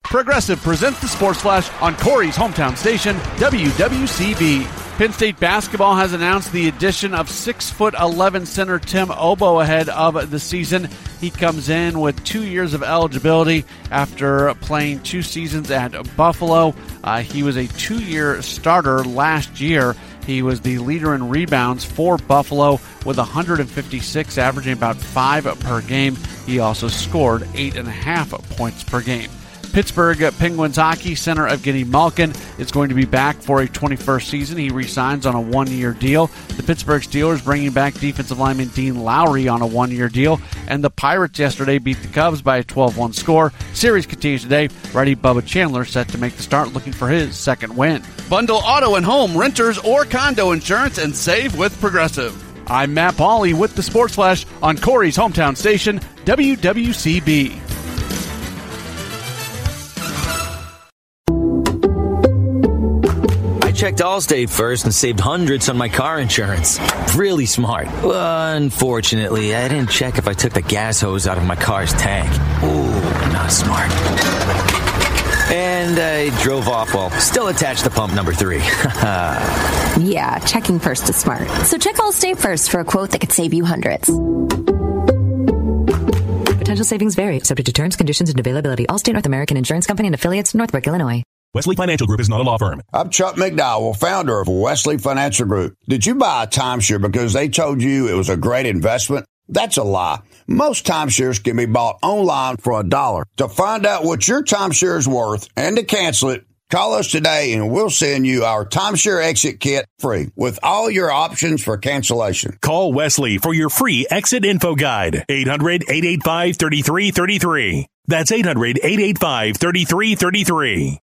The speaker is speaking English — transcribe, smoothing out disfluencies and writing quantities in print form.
Progressive presents the Sports Flash on Corey's hometown station, WWCB. Penn State basketball has announced the addition of 6'11" center Tim Obo ahead of the season. He comes in with 2 years of eligibility after playing 2 seasons at Buffalo. He was a 2-year starter last year. He was the leader in rebounds for Buffalo with 156, averaging about 5 per game. He also scored 8.5 points per game. Pittsburgh Penguins hockey center Evgeny Malkin is going to be back for a 21st season. He re-signs on a 1-year deal. The Pittsburgh Steelers bringing back defensive lineman Dean Lowry on a 1-year deal. And the Pirates yesterday beat the Cubs by a 12-1 score. Series continues today. Righty Bubba Chandler set to make the start, looking for his second win. Bundle auto and home, renters, or condo insurance and save with Progressive. I'm Matt Pauley with the Sports Flash on Corey's hometown station, WWCB. Checked Allstate first and saved hundreds on my car insurance. Really smart. Unfortunately, I didn't check if I took the gas hose out of my car's tank. Ooh, not smart. And I drove off while still attached to pump number 3. Yeah, checking first is smart. So check Allstate first for a quote that could save you hundreds. Potential savings vary, subject to terms, conditions, and availability. Allstate North American Insurance Company and affiliates, Northbrook, Illinois. Wesley Financial Group is not a law firm. I'm Chuck McDowell, founder of Wesley Financial Group. Did you buy a timeshare because they told you it was a great investment? That's a lie. Most timeshares can be bought online for $1. To find out what your timeshare is worth and to cancel it, call us today and we'll send you our timeshare exit kit free with all your options for cancellation. Call Wesley for your free exit info guide. 800-885-3333. That's 800-885-3333.